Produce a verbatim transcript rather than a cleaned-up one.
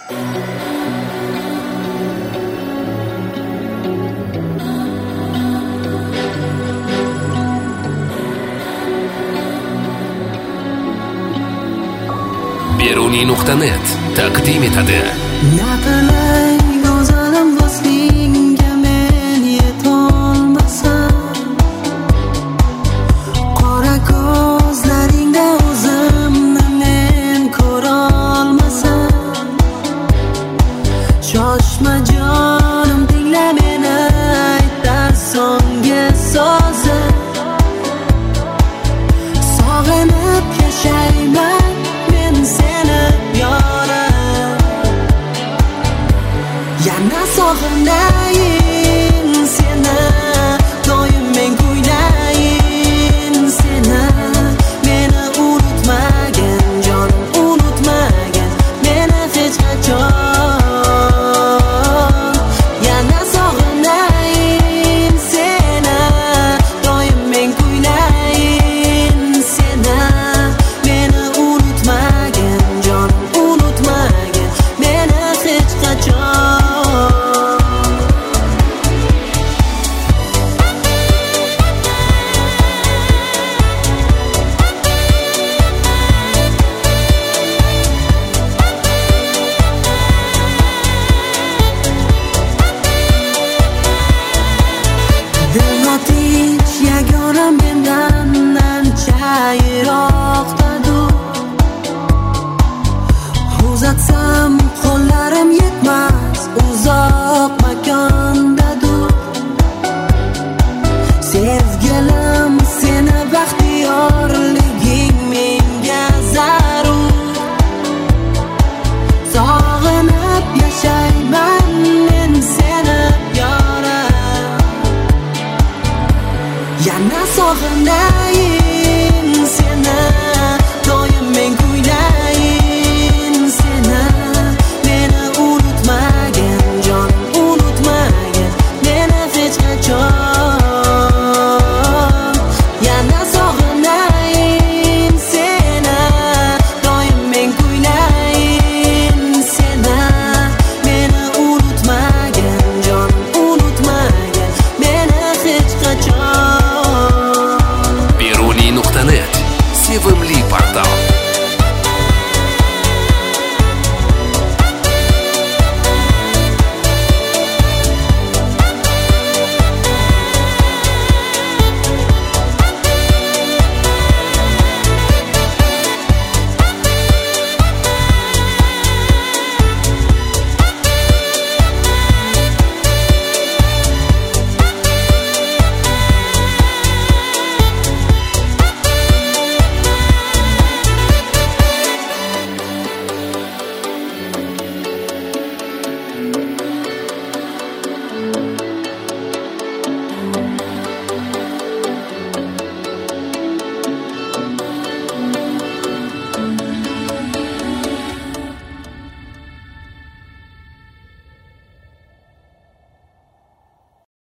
beruniy nuqta net taqdim etadi. Naqlay go'zalim voslingga men yetolmasam, qora ko'zlaringda o'zimni men ko'rolmasam, shoshma jonim tingla meni aytar so'nggi so'zim, sog'inib yashayman seni yorim, yana sog'inayin seni, doim men kuylayin seni, meni unutmagin jonim, unutmagin meni hech qachon, yana sog'inayin seni, doim men kuylayin seni, meni unutmagin jonim, unutmagin meni hech qachon. Dilnotinch yagona mendan ancha yiroqdadur, uzatsam